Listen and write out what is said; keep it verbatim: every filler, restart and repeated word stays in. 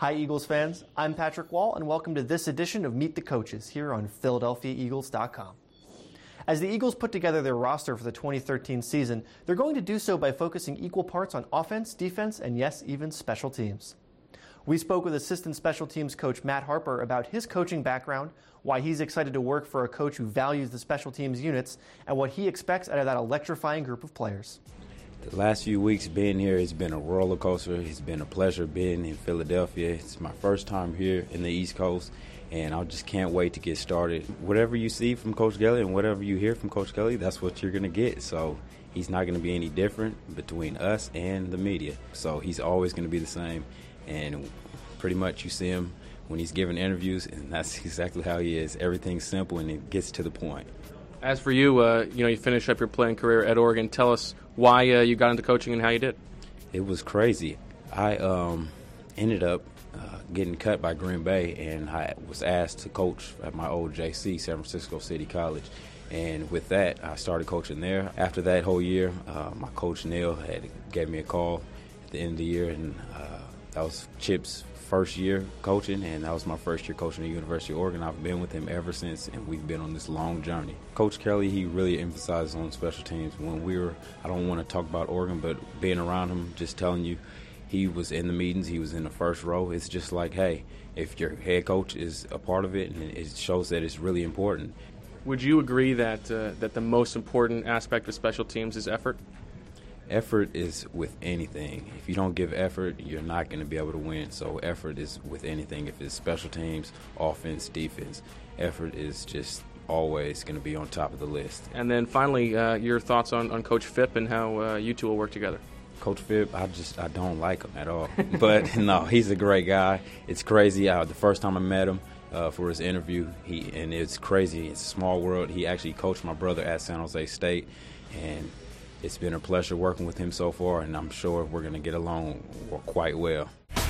Hi Eagles fans, I'm Patrick Wall and welcome to this edition of Meet the Coaches here on Philadelphia Eagles dot com. As the Eagles put together their roster for the twenty thirteen season, they're going to do so by focusing equal parts on offense, defense, and yes, even special teams. We spoke with assistant special teams coach Matt Harper about his coaching background, why he's excited to work for a coach who values the special teams units, and what he expects out of that electrifying group of players. The last few weeks being here has been a roller coaster. It's been a pleasure being in Philadelphia. It's my first time here in the East Coast, and I just can't wait to get started. Whatever you see from Coach Kelly and whatever you hear from Coach Kelly, that's what you're going to get. So he's not going to be any different between us and the media. So he's always going to be the same, and pretty much you see him when he's giving interviews, and that's exactly how he is. Everything's simple, and it gets to the point. As for you, uh, you know, you finished up your playing career at Oregon. Tell us why uh, you got into coaching and how you did. It was crazy. I um, ended up uh, getting cut by Green Bay, and I was asked to coach at my old J C, San Francisco City College. And with that, I started coaching there. After that whole year, uh, my coach Neil had gave me a call at the end of the year, and uh, that was Chip's first year coaching, and that was my first year coaching at the University of Oregon. I've been with him ever since, and we've been on this long journey. Coach Kelly, he really emphasizes on special teams. When we were, I don't want to talk about Oregon, but being around him, just telling you, he was in the meetings, he was in the first row. It's just like, hey, if your head coach is a part of it, and it shows that it's really important. Would you agree that uh, that the most important aspect of special teams is effort? Effort is with anything. If you don't give effort, you're not going to be able to win. So effort is with anything. If it's special teams, offense, defense, effort is just always going to be on top of the list. And then finally, uh, your thoughts on, on Coach Phipp and how uh, you two will work together. Coach Phipp, I just I don't like him at all. But no, he's a great guy. It's crazy. Uh, the first time I met him uh, for his interview, he and it's crazy. It's a small world. He actually coached my brother at San Jose State, and it's been a pleasure working with him so far, and I'm sure we're going to get along quite well.